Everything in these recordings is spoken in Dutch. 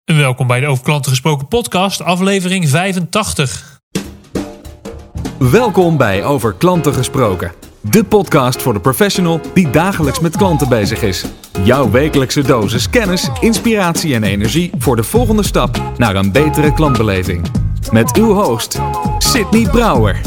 Welkom bij de Over Klanten Gesproken podcast, aflevering 85. Welkom bij Over Klanten Gesproken. De podcast voor de professional die dagelijks met klanten bezig is. Jouw wekelijkse dosis kennis, inspiratie en energie voor de volgende stap naar een betere klantbeleving. Met uw host, Sydney Brouwer.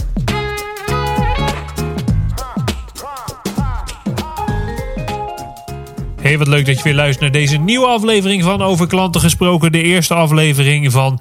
Hey, wat leuk dat je weer luistert naar deze nieuwe aflevering van Over Klanten Gesproken. De eerste aflevering van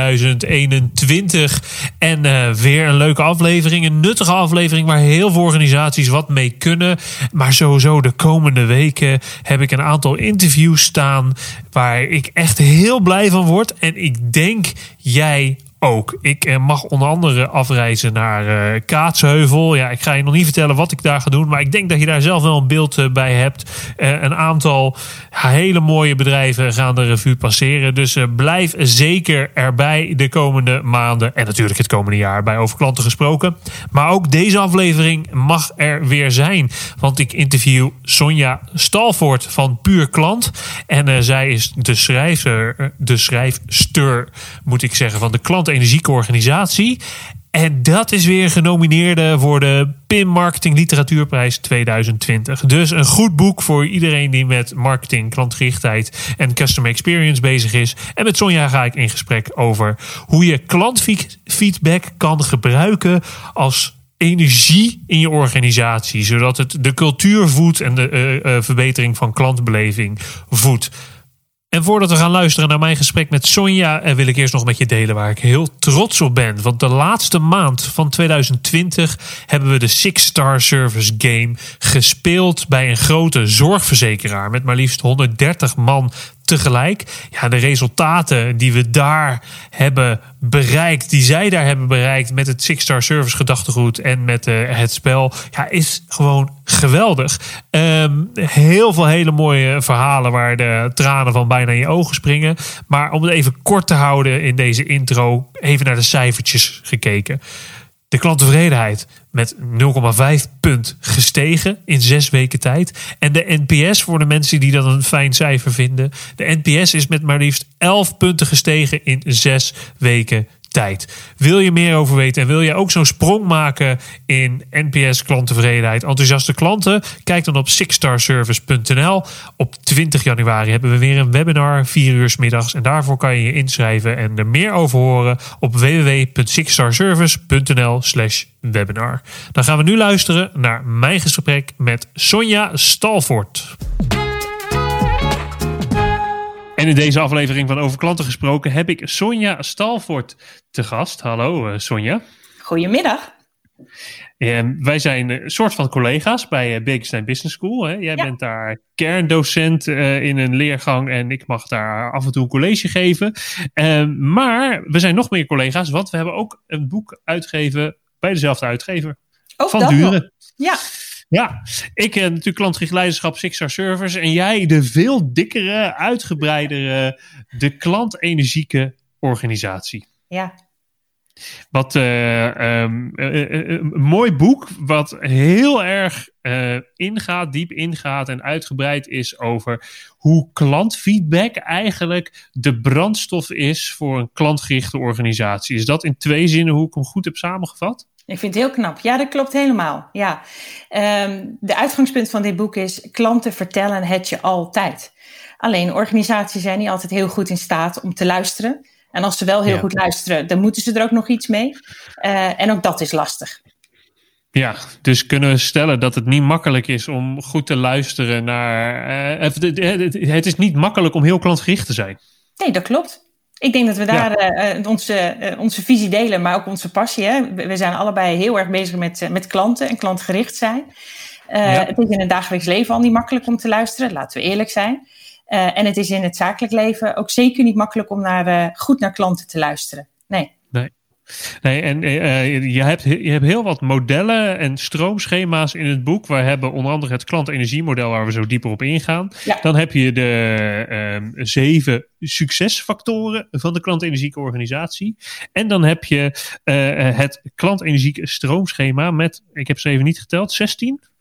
2021. En weer een leuke aflevering, een nuttige aflevering waar heel veel organisaties wat mee kunnen. Maar sowieso de komende weken heb ik een aantal interviews staan waar ik echt heel blij van word. En ik denk jij ook. Ik mag onder andere afreizen naar Kaatsheuvel. Ja, ik ga je nog niet vertellen wat ik daar ga doen, maar ik denk dat je daar zelf wel een beeld bij hebt. Een aantal hele mooie bedrijven gaan de revue passeren. Dus blijf zeker erbij de komende maanden en natuurlijk het komende jaar bij Over Klanten Gesproken. Maar ook deze aflevering mag er weer zijn, want ik interview Sonja Stalvoort van Puur Klant. En zij is de schrijfster, moet ik zeggen, van de Klantenergieke Organisatie. En dat is weer genomineerde voor de PIM Marketing Literatuurprijs 2020. Dus een goed boek voor iedereen die met marketing, klantgerichtheid en customer experience bezig is. En met Sonja ga ik in gesprek over hoe je klantfeedback kan gebruiken als energie in je organisatie, zodat het de cultuur voedt en de verbetering van klantbeleving voedt. En voordat we gaan luisteren naar mijn gesprek met Sonja, wil ik eerst nog met je delen waar ik heel trots op ben. Want de laatste maand van 2020 hebben we de Six Star Service Game gespeeld bij een grote zorgverzekeraar met maar liefst 130 man tegelijk. Ja, de resultaten die we daar hebben bereikt, die zij daar hebben bereikt met het Six Star Service gedachtegoed en met het spel, ja, is gewoon geweldig. Heel veel hele mooie verhalen waar de tranen van bijna in je ogen springen. Maar om het even kort te houden in deze intro, even naar de cijfertjes gekeken. De klanttevredenheid met 0,5 punt gestegen in 6 weken tijd. En de NPS, voor de mensen die dat een fijn cijfer vinden, de NPS is met maar liefst 11 punten gestegen in 6 weken tijd. Wil je meer over weten en wil je ook zo'n sprong maken in NPS klanttevredenheid, enthousiaste klanten? Kijk dan op sixstarservice.nl. Op 20 januari hebben we weer een webinar, 4 uur 's middags. En daarvoor kan je je inschrijven en er meer over horen op www.sixstarservice.nl/webinar. Dan gaan we nu luisteren naar mijn gesprek met Sonja Stalvoort. En in deze aflevering van Over Klanten Gesproken heb ik Sonja Stalvoort te gast. Hallo Sonja. Goedemiddag. Wij zijn een soort van collega's bij Bekenstein Business School. Hè? Jij bent daar kerndocent in een leergang en ik mag daar af en toe een college geven. Maar we zijn nog meer collega's, want we hebben ook een boek uitgegeven bij dezelfde uitgever. Ook van Duren. Ja. Ja, ik natuurlijk klantgericht leiderschap Six Star Service en jij de veel dikkere, uitgebreidere, de klantenergieke organisatie. Ja. Wat een mooi boek wat heel erg diep ingaat en uitgebreid is over hoe klantfeedback eigenlijk de brandstof is voor een klantgerichte organisatie. Is dat in 2 zinnen hoe ik hem goed heb samengevat? Ik vind het heel knap. Ja, dat klopt helemaal. Ja. De uitgangspunt van dit boek is: klanten vertellen het je altijd. Alleen organisaties zijn niet altijd heel goed in staat om te luisteren. En als ze wel heel goed luisteren, dan moeten ze er ook nog iets mee. En ook dat is lastig. Ja, dus kunnen we stellen dat het niet makkelijk is om goed te luisteren naar. Het is niet makkelijk om heel klantgericht te zijn. Nee, dat klopt. Ik denk dat we daar onze visie delen, maar ook onze passie. Hè? We zijn allebei heel erg bezig met klanten en klantgericht zijn. Het is in het dagelijks leven al niet makkelijk om te luisteren, laten we eerlijk zijn. En het is in het zakelijk leven ook zeker niet makkelijk om goed naar klanten te luisteren. Nee, en je hebt heel wat modellen en stroomschema's in het boek. We hebben onder andere het klantenergiemodel waar we zo dieper op ingaan. Ja. Dan heb je de 7 succesfactoren van de klantenergieke organisatie. En dan heb je het klantenergieke stroomschema met, ik heb ze even niet geteld, 16?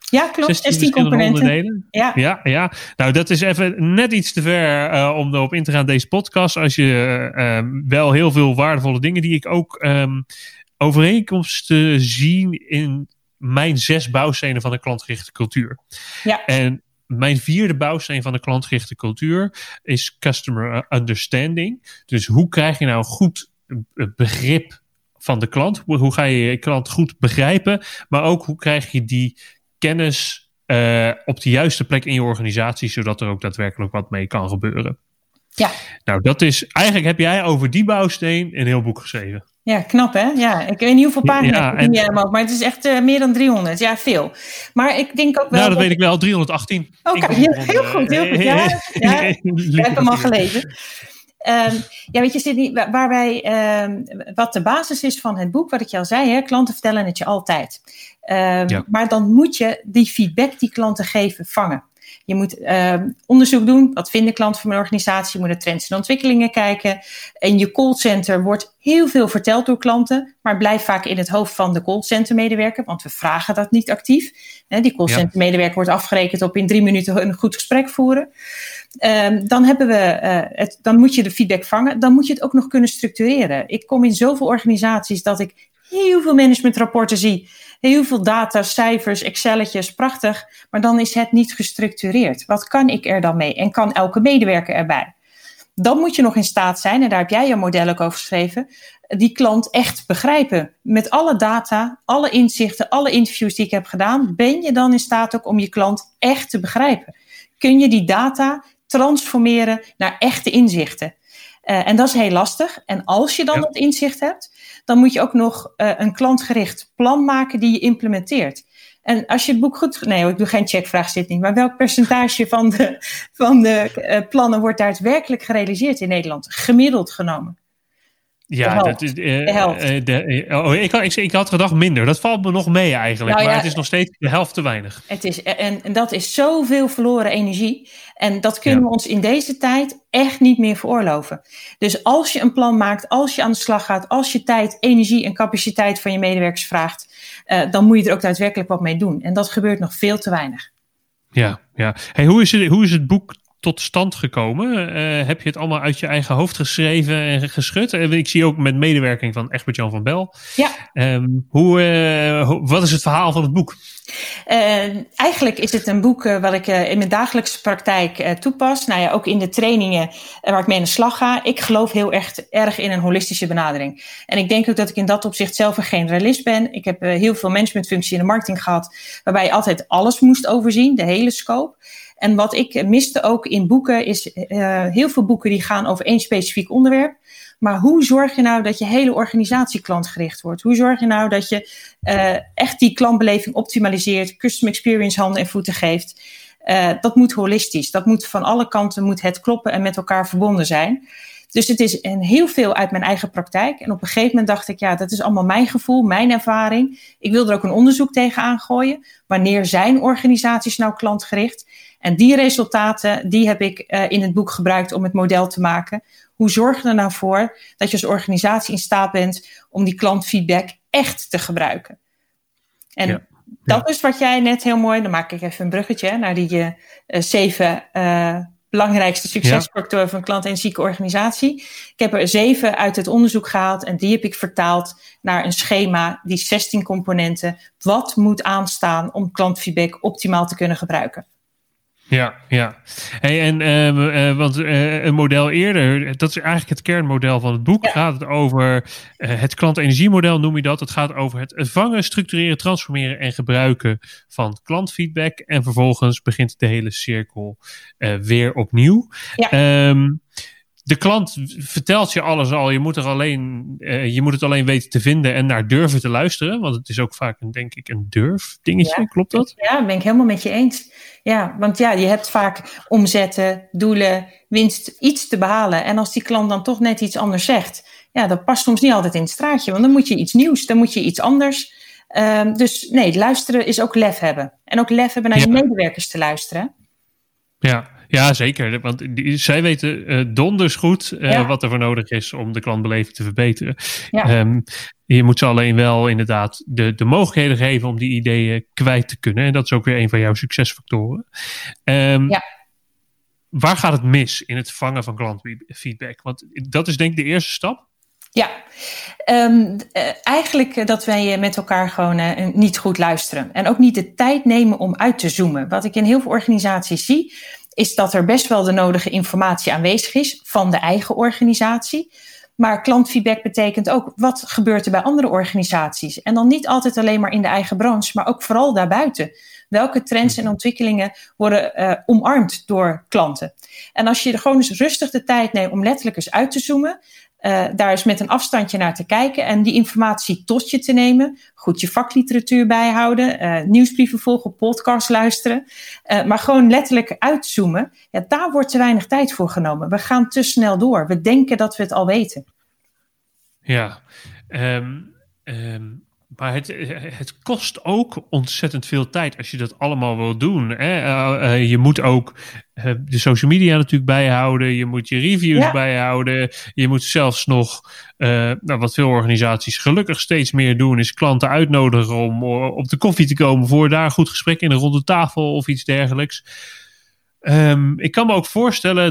Ja, klopt. 16 componenten. Onderdelen. Ja. Nou, dat is even net iets te ver om erop in te gaan, deze podcast. Als je wel heel veel waardevolle dingen die ik ook overeenkomsten zien in mijn 6 bouwstenen van de klantgerichte cultuur. Ja. En mijn 4e bouwsteen van de klantgerichte cultuur is customer understanding. Dus hoe krijg je nou goed begrip van de klant? Hoe ga je je klant goed begrijpen? Maar ook hoe krijg je die kennis op de juiste plek in je organisatie, zodat er ook daadwerkelijk wat mee kan gebeuren. Ja. Nou, dat is eigenlijk, heb jij over die bouwsteen een heel boek geschreven. Ja, knap hè? Ja, ik weet niet hoeveel pagina's maar het is echt meer dan 300. Ja, veel. Maar ik denk ook wel... Nou, dat weet ik wel. 318. Oké, heel goed. Ja, ik heb hem al gelezen. Weet je, Sydney, wat de basis is van het boek, wat ik je al zei, hè, klanten vertellen het je altijd. Maar dan moet je die feedback die klanten geven vangen. Je moet onderzoek doen. Wat vinden klanten van mijn organisatie? Je moet naar trends en ontwikkelingen kijken. In je callcenter wordt heel veel verteld door klanten, maar blijft vaak in het hoofd van de callcentermedewerker, want we vragen dat niet actief. Die callcentermedewerker wordt afgerekend op in 3 minuten een goed gesprek voeren. Dan moet je de feedback vangen. Dan moet je het ook nog kunnen structureren. Ik kom in zoveel organisaties dat ik heel veel managementrapporten zie. Heel veel data, cijfers, Excelletjes, prachtig. Maar dan is het niet gestructureerd. Wat kan ik er dan mee? En kan elke medewerker erbij? Dan moet je nog in staat zijn, en daar heb jij je model ook over geschreven, die klant echt begrijpen. Met alle data, alle inzichten, alle interviews die ik heb gedaan, ben je dan in staat ook om je klant echt te begrijpen. Kun je die data transformeren naar echte inzichten? En dat is heel lastig. En als je dan dat inzicht hebt, dan moet je ook nog een klantgericht plan maken die je implementeert. En als je het boek goed... Nee, ik doe geen checkvraag, zit niet. Maar welk percentage van de plannen wordt daadwerkelijk gerealiseerd in Nederland? Gemiddeld genomen. Ja, dat is ik had gedacht minder. Dat valt me nog mee eigenlijk. Maar het is nog steeds de helft te weinig. En dat is zoveel verloren energie. En dat kunnen we ons in deze tijd echt niet meer veroorloven. Dus als je een plan maakt, als je aan de slag gaat, als je tijd, energie en capaciteit van je medewerkers vraagt, dan moet je er ook daadwerkelijk wat mee doen. En dat gebeurt nog veel te weinig. Ja. Hey, hoe is het boek tot stand gekomen? Heb je het allemaal uit je eigen hoofd geschreven en geschud? Ik zie ook met medewerking van Egbert-Jan van Bel. Ja. Wat is het verhaal van het boek? Eigenlijk is het een boek wat ik in mijn dagelijkse praktijk toepas. Nou ja, ook in de trainingen waar ik mee aan de slag ga. Ik geloof heel erg in een holistische benadering. En ik denk ook dat ik in dat opzicht zelf een generalist ben. Ik heb heel veel managementfunctie in de marketing gehad, waarbij je altijd alles moest overzien, de hele scope. En wat ik miste ook in boeken is heel veel boeken die gaan over één specifiek onderwerp. Maar hoe zorg je nou dat je hele organisatie klantgericht wordt? Hoe zorg je nou dat je echt die klantbeleving optimaliseert, custom experience handen en voeten geeft? Dat moet holistisch. Dat moet van alle kanten moet het kloppen en met elkaar verbonden zijn. Dus het is heel veel uit mijn eigen praktijk. En op een gegeven moment dacht ik, dat is allemaal mijn gevoel, mijn ervaring. Ik wil er ook een onderzoek tegenaan gooien. Wanneer zijn organisaties nou klantgericht? En die resultaten, die heb ik in het boek gebruikt om het model te maken. Hoe zorg je er nou voor dat je als organisatie in staat bent om die klantfeedback echt te gebruiken? En dat is wat jij net heel mooi, dan maak ik even een bruggetje naar die 7 belangrijkste succesfactoren van klant en zieke organisatie. Ik heb er 7 uit het onderzoek gehaald en die heb ik vertaald naar een schema, die 16 componenten. Wat moet aanstaan om klantfeedback optimaal te kunnen gebruiken? Ja. Hey, want een model eerder, dat is eigenlijk het kernmodel van het boek. Ja. Gaat het over het klantenergiemodel, noem je dat. Het gaat over het vangen, structureren, transformeren en gebruiken van klantfeedback. En vervolgens begint de hele cirkel weer opnieuw. Ja. De klant vertelt je alles al. Je moet het alleen weten te vinden en naar durven te luisteren. Want het is ook vaak een durf dingetje. Ja. Klopt dat? Ja, dat ben ik helemaal met je eens. Ja, want je hebt vaak omzetten, doelen, winst, iets te behalen. En als die klant dan toch net iets anders zegt, dat past soms niet altijd in het straatje. Want dan moet je iets nieuws, dan moet je iets anders. Dus nee, luisteren is ook lef hebben. En ook lef hebben naar je medewerkers te luisteren. Ja, zeker. Want zij weten donders goed wat er voor nodig is om de klantbeleving te verbeteren. Ja. Je moet ze alleen wel inderdaad de mogelijkheden geven om die ideeën kwijt te kunnen. En dat is ook weer een van jouw succesfactoren. Waar gaat het mis in het vangen van klantfeedback? Want dat is denk ik de eerste stap. Ja, eigenlijk dat wij met elkaar gewoon niet goed luisteren. En ook niet de tijd nemen om uit te zoomen. Wat ik in heel veel organisaties zie, is dat er best wel de nodige informatie aanwezig is van de eigen organisatie. Maar klantfeedback betekent ook, wat gebeurt er bij andere organisaties? En dan niet altijd alleen maar in de eigen branche, maar ook vooral daarbuiten. Welke trends en ontwikkelingen worden omarmd door klanten? En als je er gewoon eens rustig de tijd neemt om letterlijk eens uit te zoomen, daar eens met een afstandje naar te kijken en die informatie tot je te nemen. Goed je vakliteratuur bijhouden, nieuwsbrieven volgen, podcasts luisteren. Maar gewoon letterlijk uitzoomen. Ja, daar wordt te weinig tijd voor genomen. We gaan te snel door. We denken dat we het al weten. Ja, maar het kost ook ontzettend veel tijd als je dat allemaal wil doen. Hè? Je moet ook de social media natuurlijk bijhouden. Je moet je reviews bijhouden. Je moet zelfs nog, wat veel organisaties gelukkig steeds meer doen, is klanten uitnodigen om op de koffie te komen voor daar een goed gesprek in een ronde tafel of iets dergelijks. Ik kan me ook voorstellen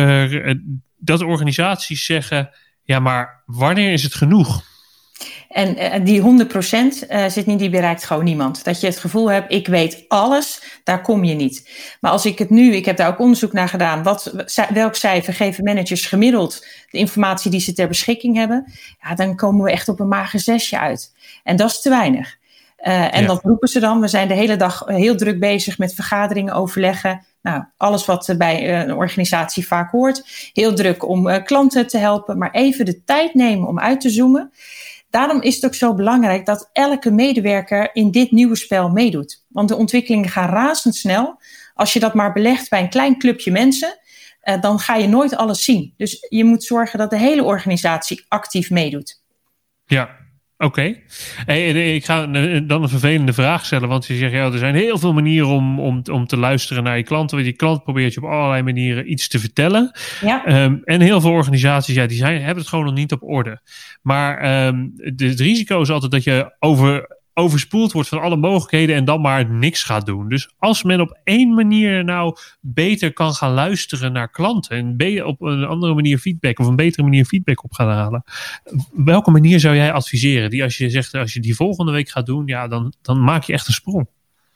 dat organisaties zeggen, ja, maar wanneer is het genoeg? En die 100% zit niet, die bereikt gewoon niemand. Dat je het gevoel hebt, ik weet alles, daar kom je niet. Maar als ik ik heb daar ook onderzoek naar gedaan, welk cijfer geven managers gemiddeld de informatie die ze ter beschikking hebben, ja, dan komen we echt op een mager 6 uit. En dat is te weinig. Dat roepen ze dan. We zijn de hele dag heel druk bezig met vergaderingen, overleggen. Nou, alles wat bij een organisatie vaak hoort. Heel druk om klanten te helpen, maar even de tijd nemen om uit te zoomen. Daarom is het ook zo belangrijk dat elke medewerker in dit nieuwe spel meedoet. Want de ontwikkelingen gaan razendsnel. Als je dat maar belegt bij een klein clubje mensen, dan ga je nooit alles zien. Dus je moet zorgen dat de hele organisatie actief meedoet. Ja, oké. Ik ga dan een vervelende vraag stellen. Want je zegt, ja, er zijn heel veel manieren om te luisteren naar je klanten. Want je klant probeert je op allerlei manieren iets te vertellen. Ja. En heel veel organisaties, hebben het gewoon nog niet op orde. Maar het risico is altijd dat je overspoeld wordt van alle mogelijkheden en dan maar niks gaat doen. Dus als men op één manier nou beter kan gaan luisteren naar klanten en op een andere manier feedback of een betere manier feedback op gaan halen, welke manier zou jij adviseren? Die als je zegt, als je die volgende week gaat doen, ja, dan maak je echt een sprong.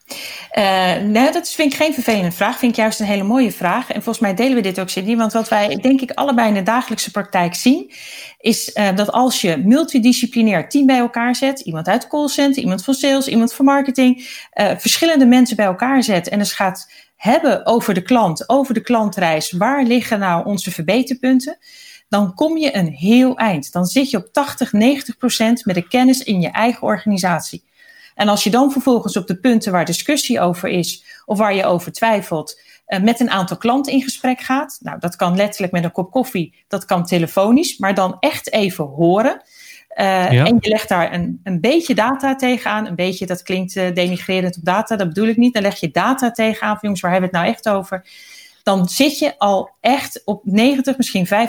Dat vind ik geen vervelende vraag. Vind ik juist een hele mooie vraag. En volgens mij delen we dit ook, Sydney. Want wat wij denk ik allebei in de dagelijkse praktijk zien, is dat als je multidisciplinair team bij elkaar zet, iemand uit callcenter, iemand van sales, iemand van marketing, verschillende mensen bij elkaar zet en dus gaat hebben over de klant, over de klantreis, waar liggen nou onze verbeterpunten, dan kom je een heel eind. Dan zit je op 80-90% met de kennis in je eigen organisatie. En als je dan vervolgens op de punten waar discussie over is of waar je over twijfelt, met een aantal klanten in gesprek gaat. Nou, dat kan letterlijk met een kop koffie, dat kan telefonisch, maar dan echt even horen. En je legt daar een beetje data tegenaan. Een beetje, dat klinkt denigrerend op data, dat bedoel ik niet. Dan leg je data tegenaan van jongens, waar hebben we het nou echt over? Dan zit je al echt op 90, misschien 95%.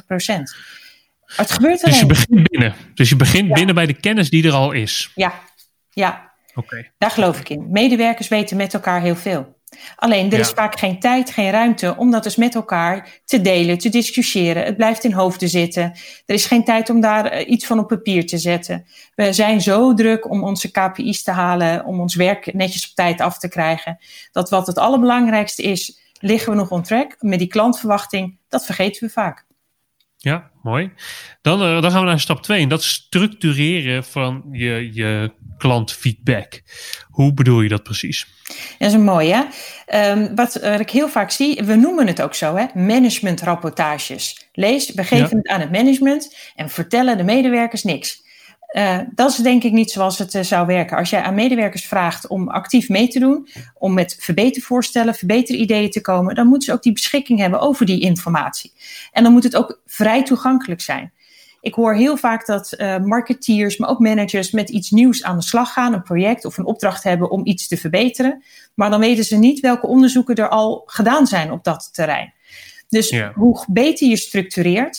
Het gebeurt alleen. Dus je begint binnen bij de kennis die er al is. Ja, Daar geloof ik in. Medewerkers weten met elkaar heel veel. Alleen, er is vaak geen tijd, geen ruimte om dat dus met elkaar te delen, te discussiëren. Het blijft in hoofden zitten. Er is geen tijd om daar iets van op papier te zetten. We zijn zo druk om onze KPI's te halen, om ons werk netjes op tijd af te krijgen, dat wat het allerbelangrijkste is, liggen we nog on track. Met die klantverwachting, dat vergeten we vaak. Ja, mooi. Dan gaan we naar stap 2. En dat is structureren van je klantfeedback. Hoe bedoel je dat precies? Dat is een mooie. Wat ik heel vaak zie, we noemen het ook zo, hè? Managementrapportages. We geven het aan het management en vertellen de medewerkers niks. Dat is denk ik niet zoals het zou werken. Als jij aan medewerkers vraagt om actief mee te doen, om met verbetervoorstellen, verbeterideeën te komen, dan moeten ze ook die beschikking hebben over die informatie. En dan moet het ook vrij toegankelijk zijn. Ik hoor heel vaak dat marketeers, maar ook managers met iets nieuws aan de slag gaan, een project of een opdracht hebben om iets te verbeteren. Maar dan weten ze niet welke onderzoeken er al gedaan zijn op dat terrein. Dus hoe beter je structureert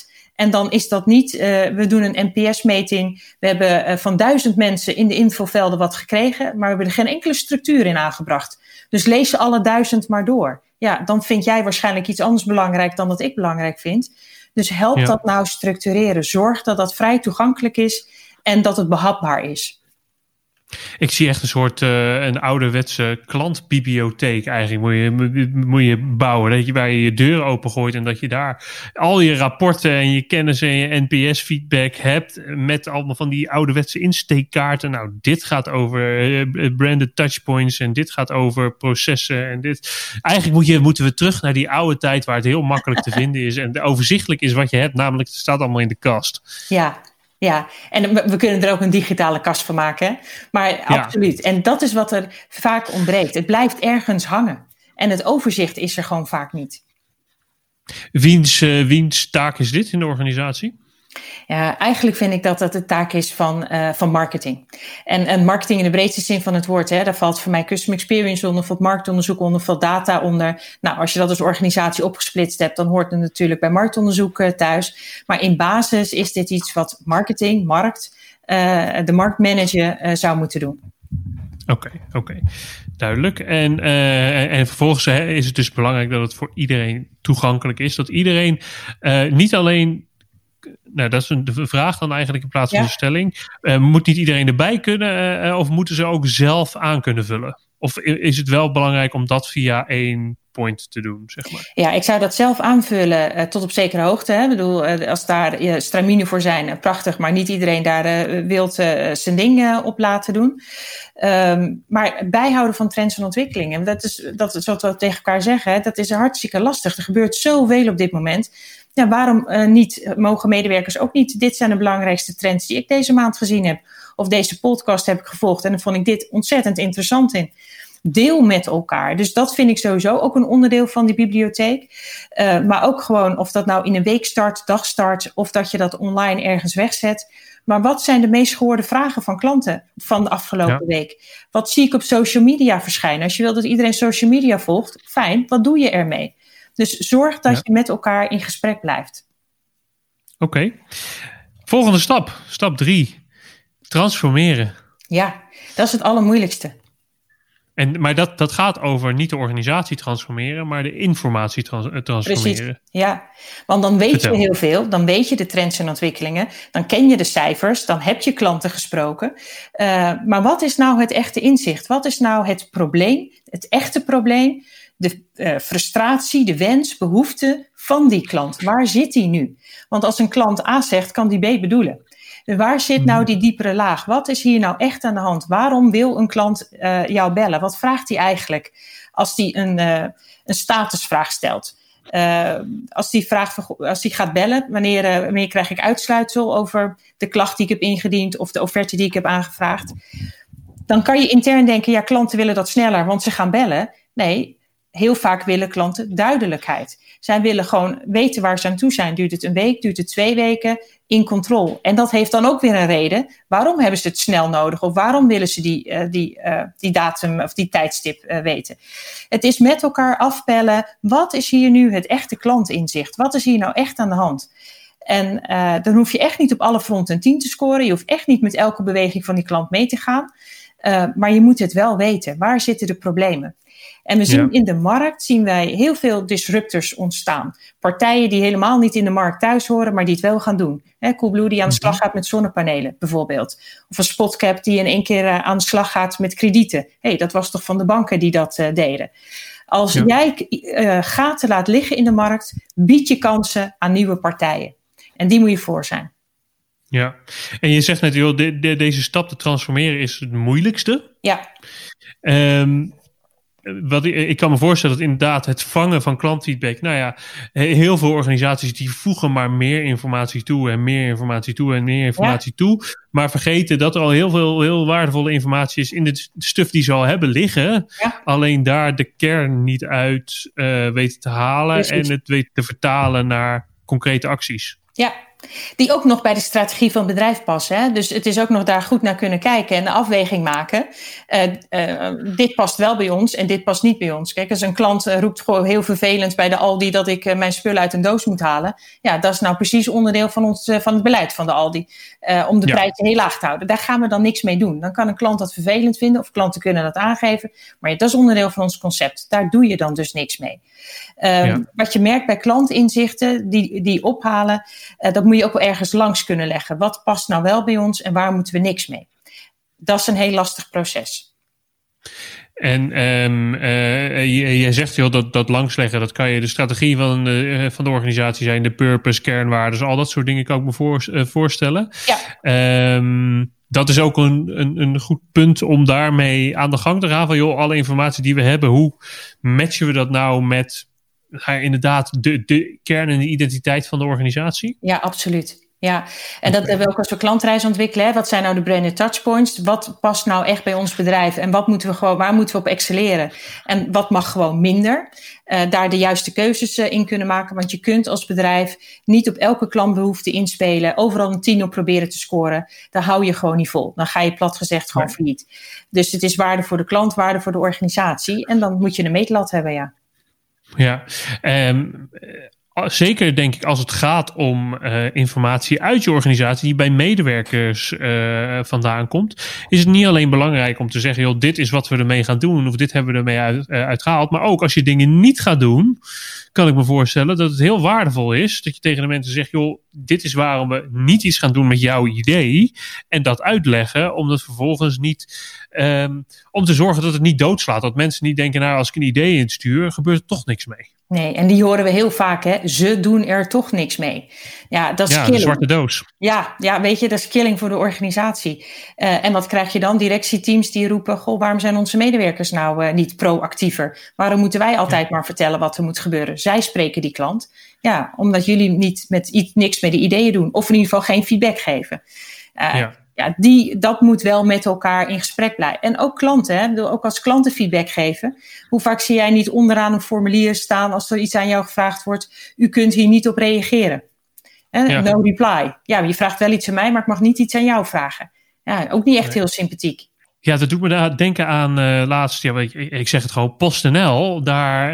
En dan is dat niet, we doen een NPS-meting. We hebben van 1000 mensen in de infovelden wat gekregen, maar we hebben er geen enkele structuur in aangebracht. Dus lees ze alle 1000 maar door. Ja, dan vind jij waarschijnlijk iets anders belangrijk dan dat ik belangrijk vind. Dus help dat nou structureren. Zorg dat dat vrij toegankelijk is en dat het behapbaar is. Ik zie echt een soort een ouderwetse klantbibliotheek eigenlijk moet je bouwen. Dat je waar je je deur opengooit en dat je daar al je rapporten en je kennis en je NPS-feedback hebt met allemaal van die ouderwetse insteekkaarten. Nou, dit gaat over branded touchpoints en dit gaat over processen en dit. Eigenlijk moeten we terug naar die oude tijd waar het heel makkelijk te vinden is en overzichtelijk is wat je hebt. Namelijk, het staat allemaal in de kast. Ja, en we kunnen er ook een digitale kast van maken. Hè? Maar absoluut. En dat is wat er vaak ontbreekt. Het blijft ergens hangen. En het overzicht is er gewoon vaak niet. Wiens taak is dit in de organisatie? Ja, eigenlijk vind ik dat dat de taak is van marketing. En marketing in de breedste zin van het woord. Daar valt voor mij customer experience onder, valt marktonderzoek onder, valt data onder. Nou, als je dat als organisatie opgesplitst hebt, dan hoort het natuurlijk bij marktonderzoek thuis. Maar in basis is dit iets wat marketing, de marktmanager zou moeten doen. Oké. Duidelijk. En vervolgens is het dus belangrijk dat het voor iedereen toegankelijk is. Dat iedereen niet alleen... Nou, dat is de vraag dan eigenlijk in plaats van de stelling. Moet niet iedereen erbij kunnen of moeten ze ook zelf aan kunnen vullen? Of is het wel belangrijk om dat via één point te doen, zeg maar? Ja, ik zou dat zelf aanvullen tot op zekere hoogte. Hè. Ik bedoel, als daar straminen voor zijn, prachtig, maar niet iedereen daar wilt zijn ding op laten doen. Maar bijhouden van trends en ontwikkelingen, dat is wat we tegen elkaar zeggen, hè, dat is hartstikke lastig. Er gebeurt zoveel op dit moment. Ja, waarom niet mogen medewerkers ook niet? Dit zijn de belangrijkste trends die ik deze maand gezien heb. Of deze podcast heb ik gevolgd. En dan vond ik dit ontzettend interessant in. Deel met elkaar. Dus dat vind ik sowieso ook een onderdeel van die bibliotheek. Maar ook gewoon of dat nou in een weekstart, dagstart, of dat je dat online ergens wegzet. Maar wat zijn de meest gehoorde vragen van klanten van de afgelopen week? Wat zie ik op social media verschijnen? Als je wil dat iedereen social media volgt, fijn, wat doe je ermee? Dus zorg dat je met elkaar in gesprek blijft. Oké. Volgende stap. Stap 3. Transformeren. Ja, dat is het allermoeilijkste. Maar dat gaat over niet de organisatie transformeren, maar de informatie transformeren. Precies, ja. Want dan weet je heel veel. Dan weet je de trends en ontwikkelingen. Dan ken je de cijfers. Dan heb je klanten gesproken. Maar wat is nou het echte inzicht? Wat is nou het probleem? Het echte probleem? De frustratie, de wens, behoefte van die klant. Waar zit die nu? Want als een klant A zegt, kan die B bedoelen. Dus waar zit nou die diepere laag? Wat is hier nou echt aan de hand? Waarom wil een klant jou bellen? Wat vraagt hij eigenlijk als hij een statusvraag stelt? Als hij gaat bellen, wanneer krijg ik uitsluitsel over de klacht die ik heb ingediend of de offerte die ik heb aangevraagd? Dan kan je intern denken, ja, klanten willen dat sneller, want ze gaan bellen. Nee, heel vaak willen klanten duidelijkheid. Zij willen gewoon weten waar ze aan toe zijn. Duurt het een week, duurt het 2 weken? In controle. En dat heeft dan ook weer een reden. Waarom hebben ze het snel nodig? Of waarom willen ze die datum of die tijdstip weten? Het is met elkaar afpellen. Wat is hier nu het echte klantinzicht? Wat is hier nou echt aan de hand? En dan hoef je echt niet op alle fronten een 10 te scoren. Je hoeft echt niet met elke beweging van die klant mee te gaan. Maar je moet het wel weten. Waar zitten de problemen? En we zien in de markt wij heel veel disruptors ontstaan. Partijen die helemaal niet in de markt thuis horen, maar die het wel gaan doen. Coolblue die aan de slag gaat met zonnepanelen bijvoorbeeld. Of een Spotcap die in 1 keer aan de slag gaat met kredieten. Dat was toch van de banken die dat deden. Als jij gaten laat liggen in de markt, bied je kansen aan nieuwe partijen. En die moet je voor zijn. Ja, en je zegt net, joh, deze stap te transformeren is het moeilijkste. Ja. Ik kan me voorstellen dat inderdaad het vangen van klantfeedback. Nou ja, heel veel organisaties die voegen maar meer informatie toe en meer informatie toe en meer informatie toe. Maar vergeten dat er al heel waardevolle informatie is in de stuff die ze al hebben liggen. Ja. Alleen daar de kern niet uit weten te halen. Precies. En het weten te vertalen naar concrete acties. Ja, Die ook nog bij de strategie van het bedrijf passen. Hè? Dus het is ook nog daar goed naar kunnen kijken en de afweging maken. Dit past wel bij ons en dit past niet bij ons. Kijk, als een klant roept gewoon heel vervelend bij de Aldi dat ik mijn spullen uit een doos moet halen. Ja, dat is nou precies onderdeel van het beleid van de Aldi. Om de prijzen heel laag te houden. Daar gaan we dan niks mee doen. Dan kan een klant dat vervelend vinden of klanten kunnen dat aangeven. Maar dat is onderdeel van ons concept. Daar doe je dan dus niks mee. Wat je merkt bij klantinzichten die ophalen, dat moet je ook wel ergens langs kunnen leggen. Wat past nou wel bij ons en waar moeten we niks mee? Dat is een heel lastig proces. En jij zegt dat langsleggen, dat kan je de strategie van de organisatie zijn, de purpose, kernwaarden, al dat soort dingen kan ik me voorstellen. Ja. Dat is ook een goed punt om daarmee aan de gang te gaan. Van joh, alle informatie die we hebben, hoe matchen we dat nou met inderdaad de kern en de identiteit van de organisatie? Ja, absoluut. Ja, en dat hebben we ook als we klantreis ontwikkelen. Hè. Wat zijn nou de branded touchpoints? Wat past nou echt bij ons bedrijf? En waar moeten we op excelleren? En wat mag gewoon minder? Daar de juiste keuzes in kunnen maken. Want je kunt als bedrijf niet op elke klantbehoefte inspelen. Overal een 10 op proberen te scoren. Daar hou je gewoon niet vol. Dan ga je plat gezegd gewoon failliet. Dus het is waarde voor de klant, waarde voor de organisatie. En dan moet je een meetlat hebben, ja. Ja, zeker denk ik als het gaat om informatie uit je organisatie die bij medewerkers vandaan komt, is het niet alleen belangrijk om te zeggen, joh, dit is wat we ermee gaan doen of dit hebben we ermee uitgehaald. Maar ook als je dingen niet gaat doen, kan ik me voorstellen dat het heel waardevol is dat je tegen de mensen zegt, joh, dit is waarom we niet iets gaan doen met jouw idee en dat uitleggen, om dat vervolgens niet, om te zorgen dat het niet doodslaat. Dat mensen niet denken, nou, als ik een idee instuur, gebeurt er toch niks mee. Nee, en die horen we heel vaak, hè. Ze doen er toch niks mee. Ja, dat is killing. De zwarte doos. Ja, weet je, dat is killing voor de organisatie. En wat krijg je dan? Directieteams die roepen, goh, waarom zijn onze medewerkers nou niet proactiever? Waarom moeten wij altijd maar vertellen wat er moet gebeuren? Zij spreken die klant. Ja, omdat jullie niet niks met de ideeën doen. Of in ieder geval geen feedback geven. Dat moet wel met elkaar in gesprek blijven. En ook klanten, hè? Ook als klanten feedback geven. Hoe vaak zie jij niet onderaan een formulier staan als er iets aan jou gevraagd wordt, u kunt hier niet op reageren. No reply. Ja, je vraagt wel iets aan mij, maar ik mag niet iets aan jou vragen. Ja, ook niet echt heel sympathiek. Ja, dat doet me denken aan laatst, ik zeg het gewoon, PostNL.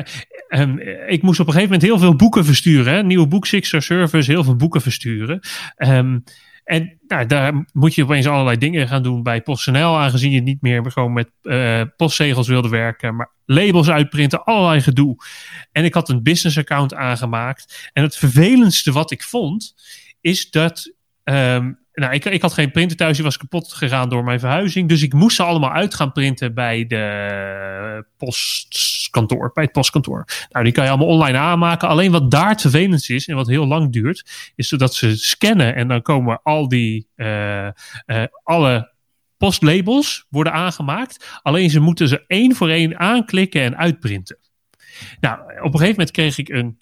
Ik moest op een gegeven moment heel veel boeken versturen. Hè? Nieuwe boek, Sixer Service, heel veel boeken versturen. En daar moet je opeens allerlei dingen gaan doen bij PostNL, aangezien je niet meer gewoon met postzegels wilde werken, maar labels uitprinten, allerlei gedoe. En ik had een business account aangemaakt. En het vervelendste wat ik vond, is dat ik had geen printer thuis, die was kapot gegaan door mijn verhuizing. Dus ik moest ze allemaal uit gaan printen bij het postkantoor. Nou, die kan je allemaal online aanmaken. Alleen wat daar het vervelendste is en wat heel lang duurt, is dat ze scannen en dan komen al die alle postlabels worden aangemaakt. Alleen ze moeten ze 1 voor 1 aanklikken en uitprinten. Nou, op een gegeven moment kreeg ik een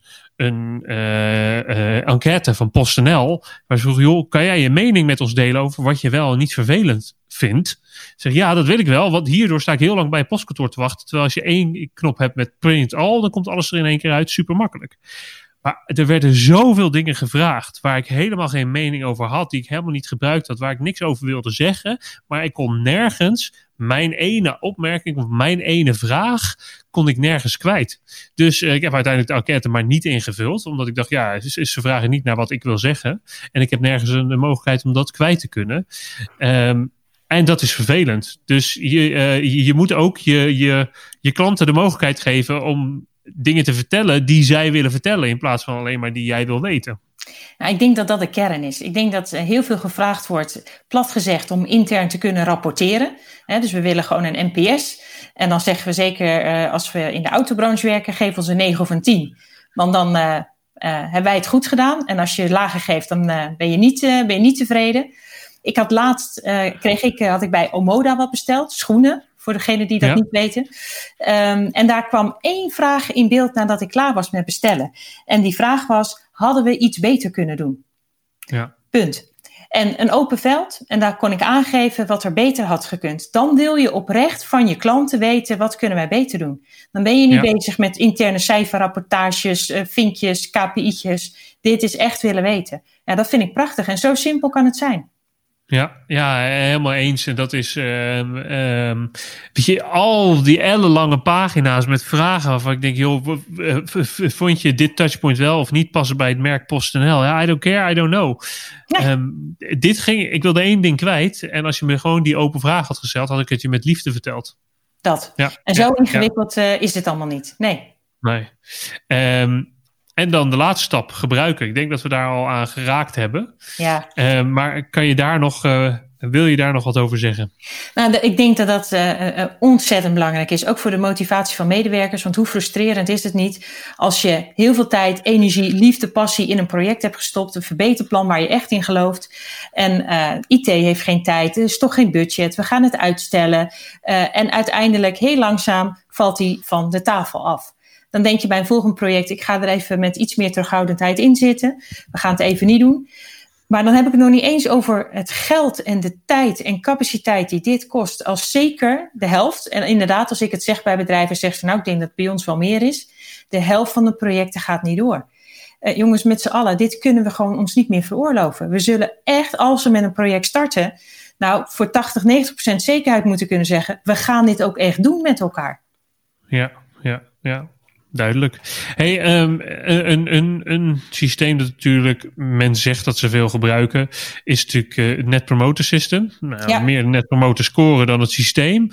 enquête van PostNL, waar ze vroegen, joh, kan jij je mening met ons delen over wat je wel en niet vervelend vindt? Ik zeg, ja, dat wil ik wel, want hierdoor sta ik heel lang bij het postkantoor te wachten, terwijl als je 1 knop hebt met print all, dan komt alles er in 1 keer uit, super makkelijk. Maar er werden zoveel dingen gevraagd waar ik helemaal geen mening over had, die ik helemaal niet gebruikt had, waar ik niks over wilde zeggen, maar ik kon nergens mijn ene opmerking of mijn ene vraag kon ik nergens kwijt. Dus ik heb uiteindelijk de enquête maar niet ingevuld, omdat ik dacht, ja, ze vragen niet naar wat ik wil zeggen en ik heb nergens een mogelijkheid om dat kwijt te kunnen. En dat is vervelend. Dus je moet ook je klanten de mogelijkheid geven om dingen te vertellen die zij willen vertellen, in plaats van alleen maar die jij wil weten. Nou, ik denk dat dat de kern is. Ik denk dat heel veel gevraagd wordt, plat gezegd, om intern te kunnen rapporteren. Dus we willen gewoon een NPS. En dan zeggen we zeker, als we in de autobranche werken, geef ons een 9 of een 10. Want dan hebben wij het goed gedaan. En als je lager geeft, dan ben je niet tevreden. Ik had laatst, had ik bij Omoda wat besteld, schoenen. Voor degenen die dat niet weten. En daar kwam 1 vraag in beeld nadat ik klaar was met bestellen. En die vraag was, hadden we iets beter kunnen doen? Ja. Punt. En een open veld, en daar kon ik aangeven wat er beter had gekund. Dan wil je oprecht van je klanten weten, wat kunnen wij beter doen? Dan ben je niet bezig met interne cijferrapportages, vinkjes, KPI'tjes. Dit is echt willen weten. Ja, dat vind ik prachtig en zo simpel kan het zijn. Ja, helemaal eens. En dat is, weet je, al die ellenlange pagina's met vragen waarvan ik denk, joh, vond je dit touchpoint wel of niet passen bij het merk PostNL? Ja, I don't care, I don't know. Nee. Ik wilde 1 ding kwijt. En als je me gewoon die open vraag had gesteld, had ik het je met liefde verteld. Dat. Ja, en zo ingewikkeld is het allemaal niet. Nee. En dan de laatste stap, gebruiken. Ik denk dat we daar al aan geraakt hebben. Ja. Maar wil je daar nog wat over zeggen? Nou, ik denk dat dat ontzettend belangrijk is. Ook voor de motivatie van medewerkers. Want hoe frustrerend is het niet als je heel veel tijd, energie, liefde, passie in een project hebt gestopt. Een verbeterplan waar je echt in gelooft. En IT heeft geen tijd. Er is toch geen budget. We gaan het uitstellen. En uiteindelijk heel langzaam valt die van de tafel af. Dan denk je bij een volgend project, ik ga er even met iets meer terughoudendheid in zitten. We gaan het even niet doen. Maar dan heb ik het nog niet eens over het geld en de tijd en capaciteit die dit kost. Als zeker de helft, en inderdaad als ik het zeg bij bedrijven, zeg ze nou ik denk dat het bij ons wel meer is. De helft van de projecten gaat niet door. Jongens, met z'n allen, dit kunnen we gewoon ons niet meer veroorloven. We zullen echt, als we met een project starten, nou voor 80-90% zekerheid moeten kunnen zeggen, we gaan dit ook echt doen met elkaar. Ja. Duidelijk. Hey, een systeem dat natuurlijk men zegt dat ze veel gebruiken, is natuurlijk het Net Promoter System. Meer Net Promoter scoren dan het systeem.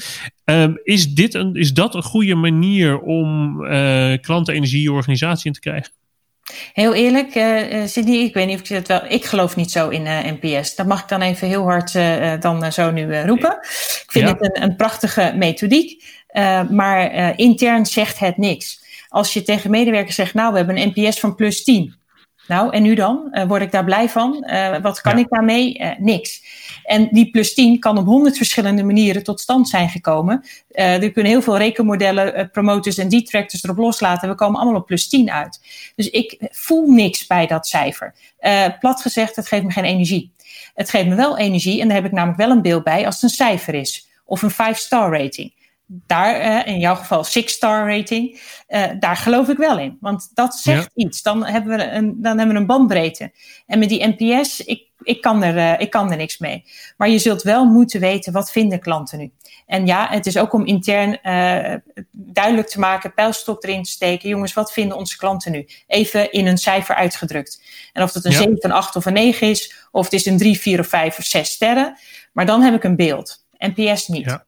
Is dat een goede manier om klantenenergie organisatie in te krijgen? Heel eerlijk, Sydney, ik weet niet of ik het wel. Ik geloof niet zo in NPS. Dat mag ik dan even heel hard zo nu roepen. Ik vind het een prachtige methodiek, maar intern zegt het niks. Als je tegen medewerkers zegt, nou, we hebben een NPS van +10. Nou, en nu dan? Word ik daar blij van? Wat kan ik daarmee? Niks. En die +10 kan op 100 verschillende manieren tot stand zijn gekomen. Er kunnen heel veel rekenmodellen, promoters en detractors erop loslaten. We komen allemaal op +10 uit. Dus ik voel niks bij dat cijfer. Plat gezegd, het geeft me geen energie. Het geeft me wel energie, en daar heb ik namelijk wel een beeld bij, als het een cijfer is. Of een 5-star rating. Daar, in jouw geval 6-star rating, daar geloof ik wel in. Want dat zegt iets. Dan hebben we een bandbreedte. En met die NPS, ik kan er niks mee. Maar je zult wel moeten weten, wat vinden klanten nu? En ja, het is ook om intern duidelijk te maken, pijlstok erin te steken. Jongens, wat vinden onze klanten nu? Even in een cijfer uitgedrukt. En of het een 7, een 8 of een 9 is, of het is een 3, 4 of 5 of 6 sterren. Maar dan heb ik een beeld. NPS niet. Ja.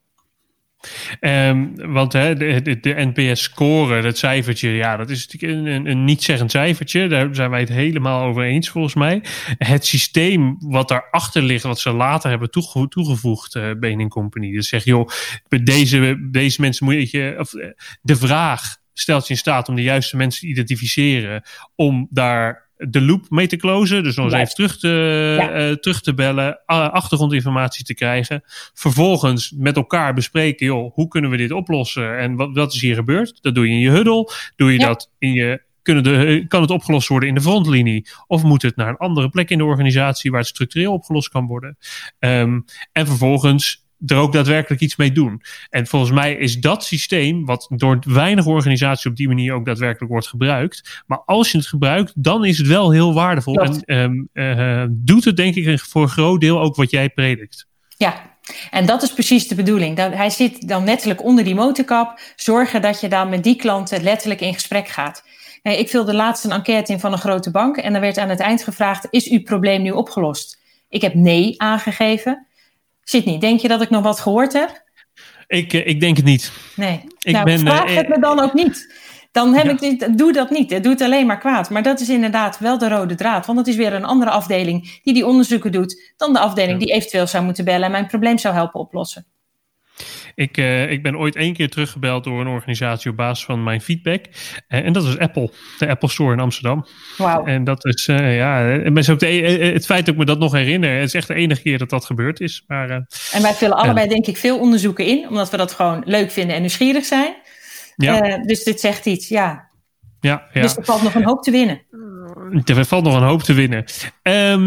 Want de NPS-score, dat cijfertje, dat is natuurlijk een niet-zeggend cijfertje. Daar zijn wij het helemaal over eens, volgens mij. Het systeem wat daarachter ligt, wat ze later hebben toegevoegd, Bain & Company. Dus zeg, joh, deze mensen moet je... de vraag stelt je in staat om de juiste mensen te identificeren, om daar de loop mee te closen. Dus nog eens even terug te bellen, achtergrondinformatie te krijgen. Vervolgens met elkaar bespreken, joh, hoe kunnen we dit oplossen? En wat is hier gebeurd? Dat doe je in je huddle. Doe je dat in je... Kan het opgelost worden in de frontlinie? Of moet het naar een andere plek in de organisatie waar het structureel opgelost kan worden? En vervolgens er ook daadwerkelijk iets mee doen. En volgens mij is dat systeem, wat door weinig organisaties op die manier ook daadwerkelijk wordt gebruikt. Maar als je het gebruikt, dan is het wel heel waardevol. Klopt. En doet het denk ik voor een groot deel ook wat jij predikt. Ja, en dat is precies de bedoeling. Hij zit dan letterlijk onder die motorkap. Zorgen dat je dan met die klanten letterlijk in gesprek gaat. Ik vulde laatst een enquête in van een grote bank. En er werd aan het eind gevraagd, is uw probleem nu opgelost? Ik heb nee aangegeven. Sydney, denk je dat ik nog wat gehoord heb? Ik denk het niet. Nee. Vraag het me dan ook niet. Dan doe dat niet. Het doet alleen maar kwaad. Maar dat is inderdaad wel de rode draad. Want het is weer een andere afdeling die onderzoeken doet dan de afdeling die eventueel zou moeten bellen en mijn probleem zou helpen oplossen. Ik ben ooit 1 keer teruggebeld door een organisatie op basis van mijn feedback. En dat is Apple. De Apple Store in Amsterdam. Wauw. En dat is, het feit dat ik me dat nog herinner. Het is echt de enige keer dat dat gebeurd is. Maar, en wij vullen allebei denk ik veel onderzoeken in. Omdat we dat gewoon leuk vinden en nieuwsgierig zijn. Ja. Dus dit zegt iets, ja. Dus er valt nog een hoop te winnen. Er valt nog een hoop te winnen.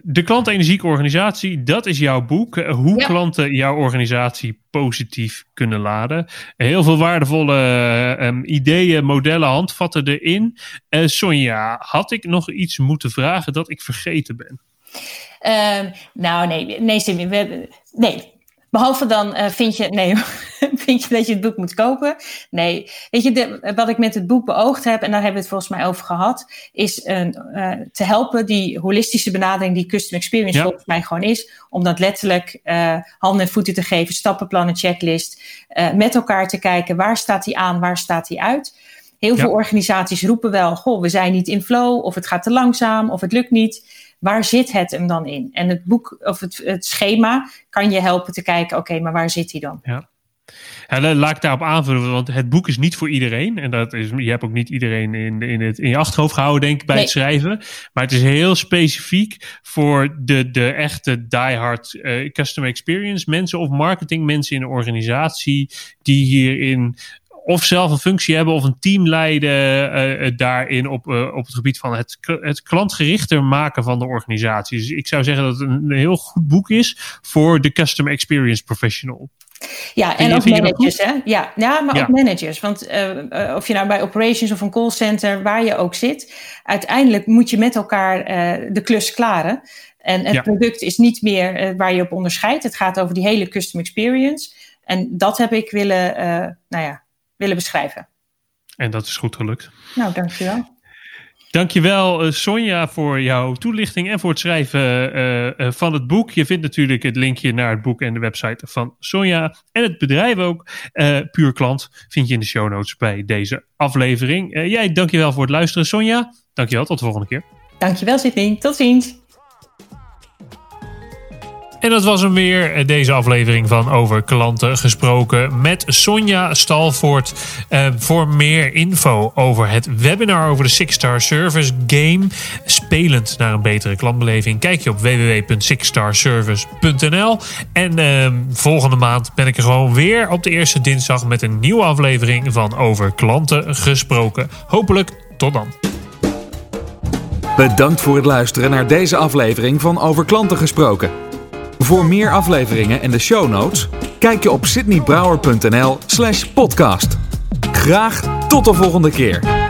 De klantenergieke organisatie, dat is jouw boek. Hoe klanten jouw organisatie positief kunnen laden. Heel veel waardevolle ideeën, modellen, handvatten erin. Sonja, had ik nog iets moeten vragen dat ik vergeten ben? Nee, Sim, nee. Behalve dan vind je dat je het boek moet kopen. Nee, weet je, wat ik met het boek beoogd heb, en daar hebben we het volgens mij over gehad, is te helpen die holistische benadering die Custom Experience volgens mij gewoon is, om dat letterlijk handen en voeten te geven, stappenplannen, checklist, met elkaar te kijken, waar staat die aan, waar staat die uit. Heel veel organisaties roepen wel, goh, we zijn niet in flow, of het gaat te langzaam, of het lukt niet. Waar zit het hem dan in? En het boek of het schema kan je helpen te kijken, oké, maar waar zit hij dan? Ja, laat ik daarop aanvullen, want het boek is niet voor iedereen. En je hebt ook niet iedereen in je achterhoofd gehouden, denk ik, bij het schrijven. Maar het is heel specifiek voor de echte diehard customer experience mensen of marketing mensen in een organisatie die hierin of zelf een functie hebben of een team leiden daarin op het gebied van het klantgerichter maken van de organisatie. Dus ik zou zeggen dat het een heel goed boek is voor de customer experience professional. Ja, en ook managers, hè? Ja, maar ook managers. Want of je nou bij operations of een callcenter, waar je ook zit, uiteindelijk moet je met elkaar de klus klaren. En het product is niet meer waar je op onderscheidt. Het gaat over die hele custom experience. En dat heb ik willen beschrijven. En dat is goed gelukt. Nou, dankjewel. Dankjewel Sonja voor jouw toelichting en voor het schrijven van het boek. Je vindt natuurlijk het linkje naar het boek en de website van Sonja. En het bedrijf ook, Puur Klant, vind je in de show notes bij deze aflevering. Jij dankjewel voor het luisteren, Sonja. Dankjewel, tot de volgende keer. Dankjewel Sydney, tot ziens. En dat was hem weer, deze aflevering van Over Klanten Gesproken met Sonja Stalvoort. Voor meer info over het webinar over de 6-Star Service Game, spelend naar een betere klantbeleving, kijk je op www.sixstarservice.nl. En volgende maand ben ik er gewoon weer op de eerste dinsdag met een nieuwe aflevering van Over Klanten Gesproken. Hopelijk tot dan. Bedankt voor het luisteren naar deze aflevering van Over Klanten Gesproken. Voor meer afleveringen en de show notes, kijk je op sydneybrouwer.nl/podcast. Graag tot de volgende keer.